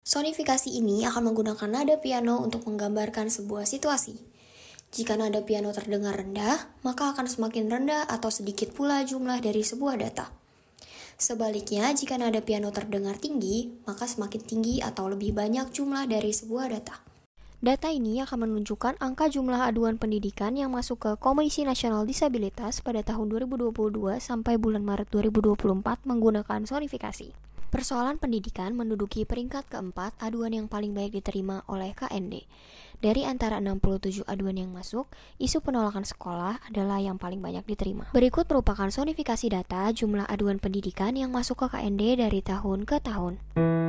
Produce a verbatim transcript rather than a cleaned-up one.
Sonifikasi ini akan menggunakan nada piano untuk menggambarkan sebuah situasi. Jika nada piano terdengar rendah, maka akan semakin rendah atau sedikit pula jumlah dari sebuah data. Sebaliknya, jika nada piano terdengar tinggi, maka semakin tinggi atau lebih banyak jumlah dari sebuah data. Data ini akan menunjukkan angka jumlah aduan pendidikan yang masuk ke Komisi Nasional Disabilitas pada tahun dua ribu dua puluh dua sampai bulan Maret dua ribu dua puluh empat menggunakan sonifikasi. Persoalan pendidikan menduduki peringkat keempat aduan yang paling banyak diterima oleh K N D. Dari antara enam puluh tujuh aduan yang masuk, isu penolakan sekolah adalah yang paling banyak diterima. Berikut merupakan sonifikasi data jumlah aduan pendidikan yang masuk ke K N D dari tahun ke tahun.